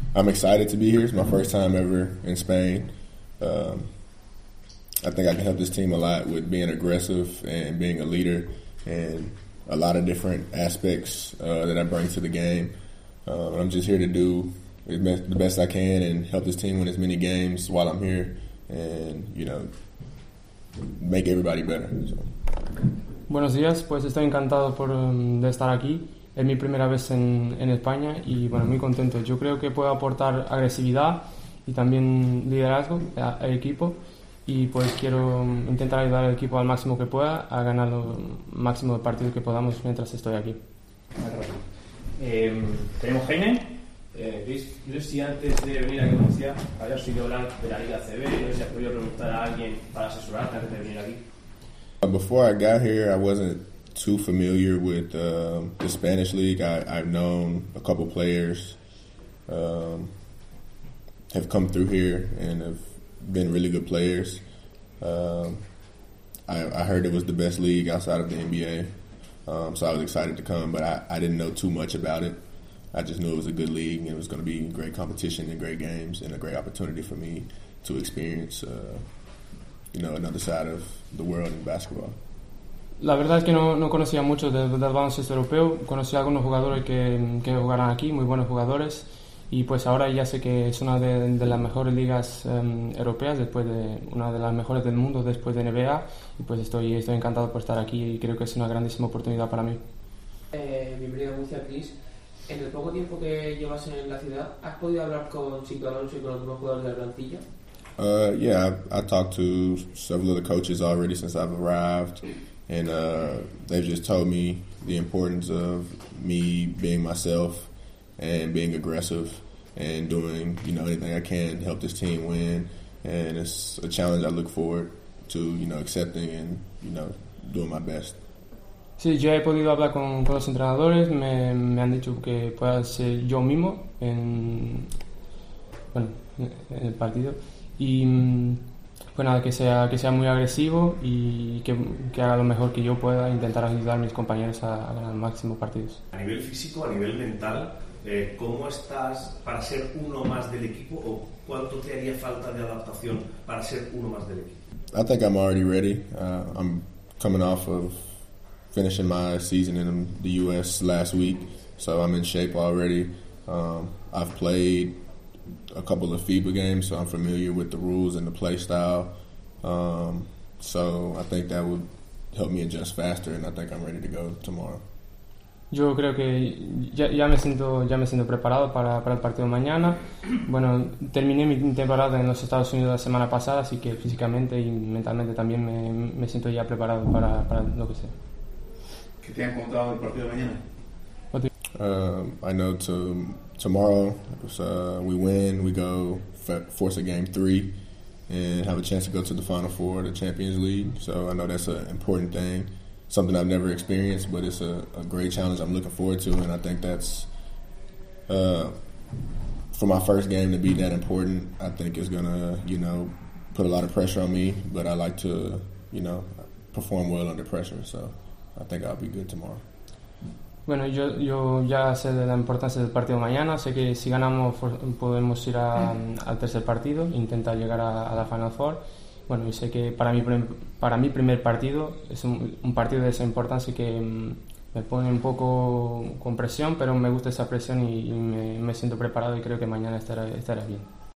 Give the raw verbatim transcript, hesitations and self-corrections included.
I'm excited to be here. It's my first time ever in Spain. Um, I think I can help this team a lot with being aggressive and being a leader and a lot of different aspects uh, that I bring to the game. Uh, I'm just here to do the best I can and help this team win as many games while I'm here and, you know, make everybody better. So. Buenos días, pues estoy encantado por, um, de estar aquí. Es mi primera vez en, en España y, bueno, muy contento. Yo creo que puedo aportar agresividad y también liderazgo al equipo. Y pues quiero intentar ayudar al equipo al máximo que pueda a ganar lo máximo de partidos que podamos mientras estoy aquí. Eh, tenemos Jaime. Eh, Luis, no sé si antes de venir aquí a Murcia habías oído hablar de la Liga C B, no sé si has podido preguntar a alguien para asesorarte antes de venir aquí. Before I got here, I wasn't too familiar with um, the Spanish League. I, I've known a couple players um, have come through here and have been really good players. Um, I, I heard it was the best league outside of the N B A, um, so I was excited to come, but I, I didn't know too much about it. I just knew it was a good league and it was going to be great competition and great games and a great opportunity for me to experience, uh, you know, another side of the world in basketball. La verdad es que no, no conocía mucho del, del baloncesto europeo. Conocí a algunos jugadores que, que jugaran aquí, muy buenos jugadores. Y pues ahora ya sé que es una de, de las mejores ligas um, europeas, después de una de las mejores del mundo después de N B A, y pues estoy, estoy encantado por estar aquí y creo que es una grandísima oportunidad para mí. Eh, bienvenido a Murcia, Chris. En el poco tiempo que llevas en la ciudad, ¿has podido hablar con Chico Alonso y con los demás jugadores de la plantilla? Uh, yeah, I, I talked to several of the coaches already since I've arrived, and uh, they've just told me the importance of me being myself and being aggressive and doing, you know, anything I can to help this team win. And it's a challenge I look forward to, you know, accepting and, you know, doing my best. Sí, yo he podido hablar con, con los entrenadores, me, me han dicho que pueda ser yo mismo en, bueno, en el partido. Y pues nada, que sea, que sea muy agresivo y que, que haga lo mejor que yo pueda, intentar ayudar a mis compañeros a, a ganar máximos partidos. A nivel físico, a nivel mental, eh, ¿cómo estás para ser uno más del equipo o cuánto te haría falta de adaptación para ser uno más del equipo? I think I'm already ready. Uh, I'm coming off of finishing my season in the U S last week, so I'm in shape already. Um, I've played a couple of FIBA games, so I'm familiar with the rules and the play style. Um, so I think that would help me adjust faster, and I think I'm ready to go tomorrow. Yo creo que ya, ya me siento ya me siento preparado para, para el partido de mañana. Bueno, terminé mi temporada en los Estados Unidos la semana pasada, así que físicamente y mentalmente también me, me siento ya preparado para, para lo que sea. ¿Qué te han contado del partido de mañana? Um, I know to, tomorrow, if uh, we win, we go f- force a game three and have a chance to go to the Final Four, the Champions League. So I know that's an important thing, something I've never experienced, but it's a, a great challenge I'm looking forward to, and I think that's, uh, for my first game to be that important, I think is going to, you know, put a lot of pressure on me, but I like to, you know, perform well under pressure, so I think I'll be good tomorrow. Bueno, yo, yo ya sé de la importancia del partido mañana, sé que si ganamos podemos ir a, al tercer partido, intentar llegar a, a la Final Four. Bueno, y sé que para mi, para mi primer partido es un, un partido de esa importancia que me pone un poco con presión, pero me gusta esa presión y, y me, me siento preparado y creo que mañana estará, estará bien.